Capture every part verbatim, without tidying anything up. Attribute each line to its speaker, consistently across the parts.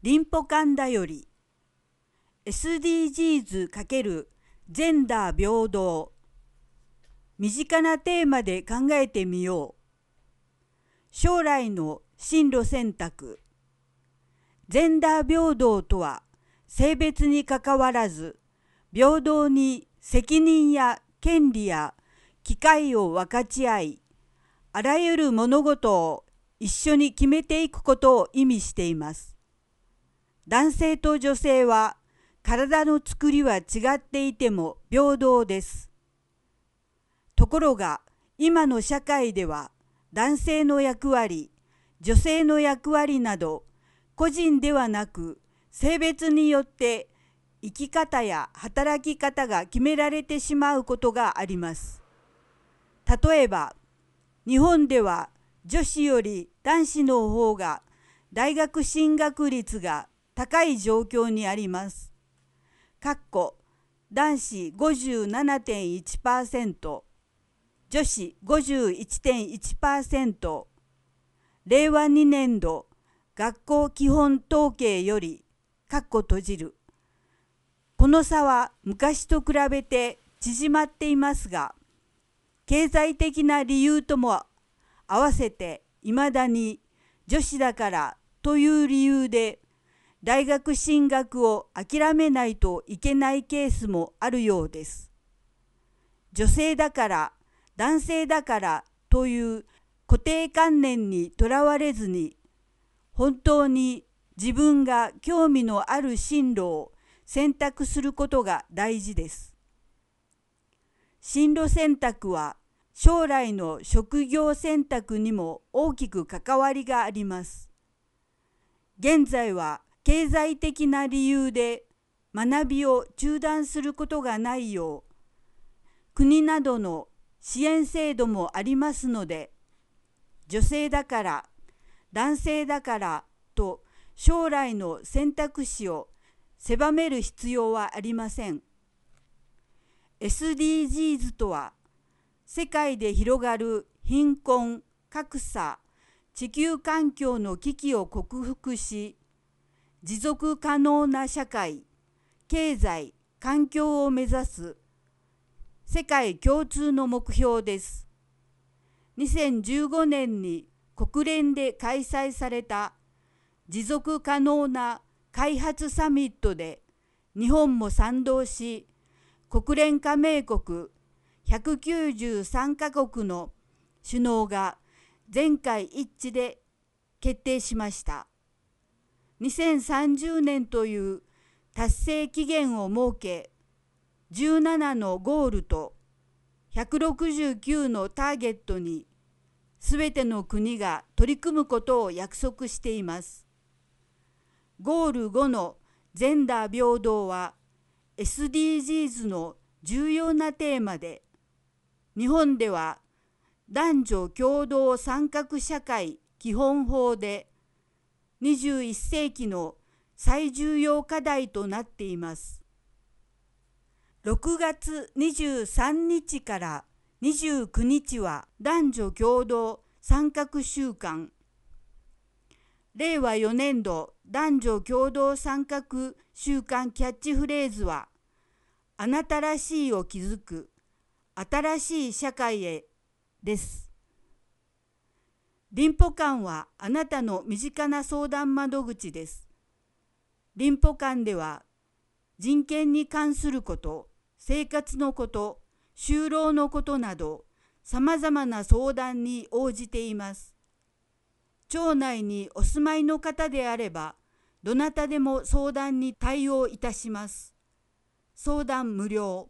Speaker 1: リンポカンだより エスディージーズ× ジェンダー平等。身近なテーマで考えてみよう。将来の進路選択。ジェンダー平等とは、性別にかかわらず平等に責任や権利や機会を分かち合い、あらゆる物事を一緒に決めていくことを意味しています。男性と女性は体の作りは違っていても平等です。ところが今の社会では男性の役割、女性の役割など個人ではなく性別によって生き方や働き方が決められてしまうことがあります。例えば日本では女子より男子の方が大学進学率が高い状況にあります。かっこ男子 ごじゅうななてんいちパーセント、女子 ごじゅういちてんいちパーセント、れいわにねんど学校基本統計よりかっこ閉じる。この差は昔と比べて縮まっていますが、経済的な理由とも合わせていまだに女子だからという理由で大学進学を諦めないといけないケースもあるようです。女性だから男性だからという固定観念にとらわれずに、本当に自分が興味のある進路を選択することが大事です。進路選択は将来の職業選択にも大きく関わりがあります。現在は経済的な理由で学びを中断することがないよう、国などの支援制度もありますので、女性だから男性だからと将来の選択肢を狭める必要はありません。エスディージーズ とは、世界で広がる貧困、格差、地球環境の危機を克服し、持続可能な社会、経済、環境を目指す世界共通の目標です。にせんじゅうごねんに国連で開催された持続可能な開発サミットで日本も賛同し、国連加盟国ひゃくきゅうじゅうさんカ国の首脳が全会一致で決定しました。にせんさんじゅうねんという達成期限を設け、じゅうななのゴールとひゃくろくじゅうきゅうのターゲットにすべての国が取り組むことを約束しています。ゴールごのジェンダー平等は エスディージーズ の重要なテーマで、日本では男女共同参画社会基本法でにじゅういっせいきの最重要課題となっています。ろくがつにじゅうさんにちからにじゅうくにちは男女共同参画週間。れいわよねんど男女共同参画週間キャッチフレーズは、あなたらしいを築く新しい社会へです。リンポ館はあなたの身近な相談窓口です。リンポ館では人権に関すること、生活のこと、就労のことなど、さまざまな相談に応じています。町内にお住まいの方であれば、どなたでも相談に対応いたします。相談無料。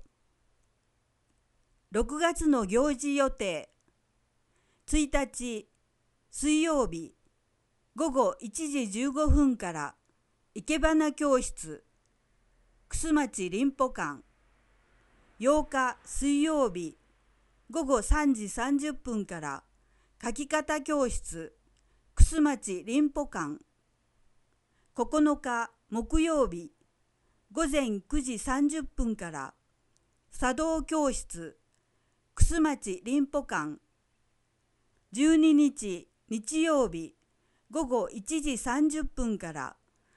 Speaker 1: ろくがつの行事予定。ついたち水曜日ごごいちじじゅうごふんからいけばな教室楠町リンポ館。ようか水曜日ごごさんじさんじゅっぷんから書き方教室楠町リンポ館。ここのか木曜日ごぜんくじさんじゅっぷんから茶道教室楠町リンポ館。じゅうににち日曜日ごごいちじさんじゅっぷんから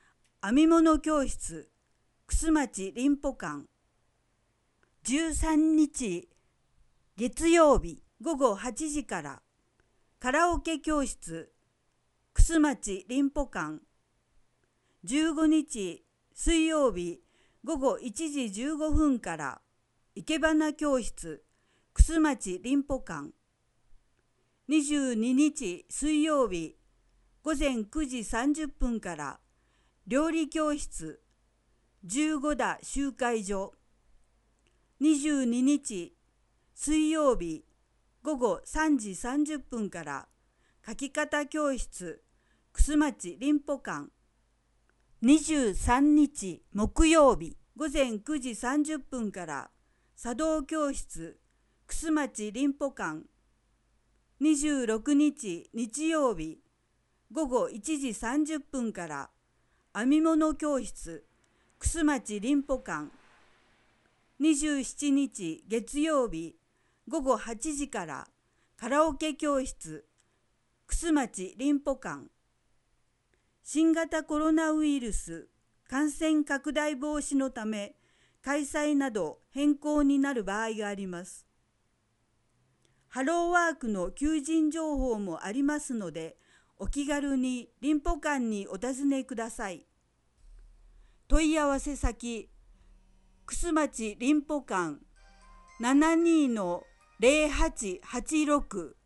Speaker 1: 編み物教室楠町林保館じゅうさんにち月曜日ごごはちじからカラオケ教室楠町林保館じゅうごにち水曜日ごごいちじじゅうごふんから生け花教室楠町林保館にじゅうににち水曜日ごぜんくじさんじゅっぷんから料理教室じゅうごだ集会所にじゅうににち水曜日ごごさんじさんじゅっぷんから書き方教室楠町林保館にじゅうさんにち木曜日ごぜんくじさんじゅっぷんから茶道教室楠町林保館にじゅうろくにち日曜日ごごいちじさんじゅっぷんから編み物教室楠町林保館にじゅうしちにち月曜日ごごはちじからカラオケ教室楠町林保館新型コロナウイルス感染拡大防止のため開催など変更になる場合があります。ハローワークの求人情報もありますので、お気軽に林保館にお尋ねください。問い合わせ先、楠町林保館 ななにーのぜろはちはちろく